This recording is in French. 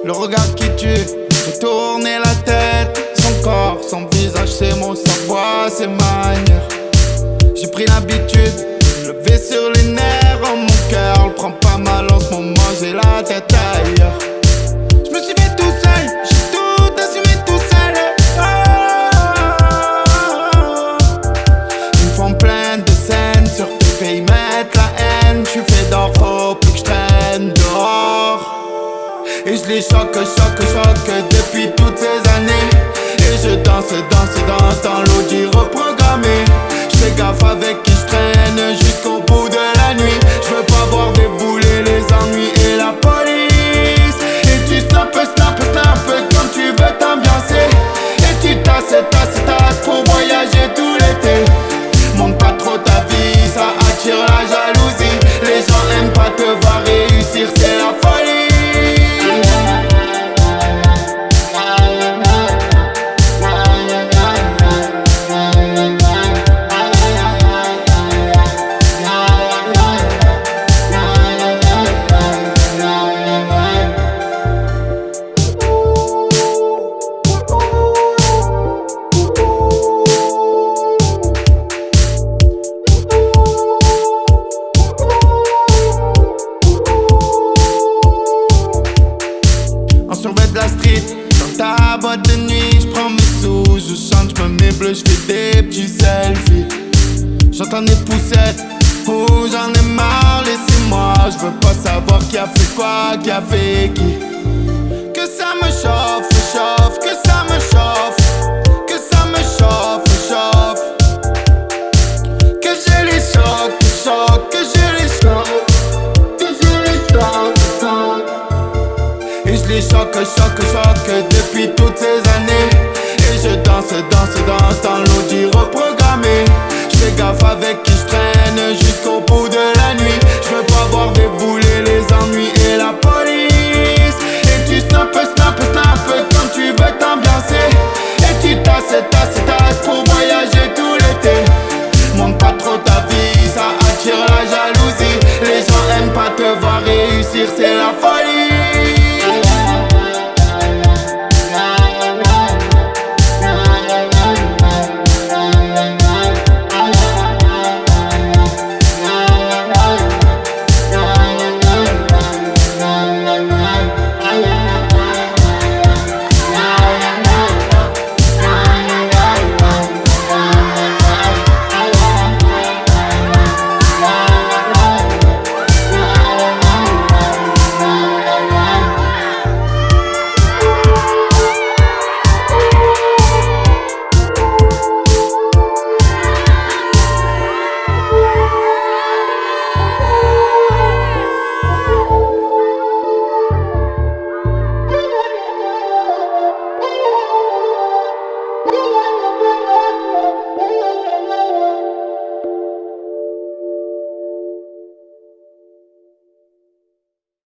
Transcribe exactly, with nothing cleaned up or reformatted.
Le regard qui tue, fait tourner la tête. Son corps, son visage, ses mots, sa voix, ses manières. J'ai pris l'habitude de lever sur les nerfs. Oh, mon cœur le prend pas mal en ce moment, j'ai la tête ailleurs. Je me suis mis tout seul, j'ai tout assumé tout seul. Oh, ils me font plein de scènes, surtout qu'ils mettent la haine. J'suis fait d'or, faut plus que j'traîne dehors. Et je les choque, choque, choque depuis toutes ces années. Et je danse, danse, danse dans l'audi reprogrammé. J'fais gaffe avec qui j'traîne jusqu'au bout de la nuit. J'veux pas voir débouler les ennuis et la police. Et tu snap, snap, snap quand tu veux t'ambiancer. Et tu tasses, tasses, tasses pour voyager tout l'été. Monte pas trop ta vie, ça attire la jalousie. Les gens aiment pas te voir réussir, c'est la folie. De la street, dans ta boîte de nuit, j'prends mes sous, je chante, j'me mets bleu, j'fais des petits selfies. J'entends des poussettes, oh j'en ai marre, laissez-moi. J'veux pas savoir qui a fait quoi, qui a fait qui. Que ça me chauffe, chauffe, que ça me chauffe, que ça me chauffe, chauffe. Que je les choque, choque, que je les choque, que je les choque, choque. Et je les choque, choque, choque depuis toutes ces années. Et je danse, danse, danse dans l'audi reprogrammé. J'fais gaffe avec qui j'traîne jusqu'au bout de la nuit. J'veux pas voir débouler les ennuis et la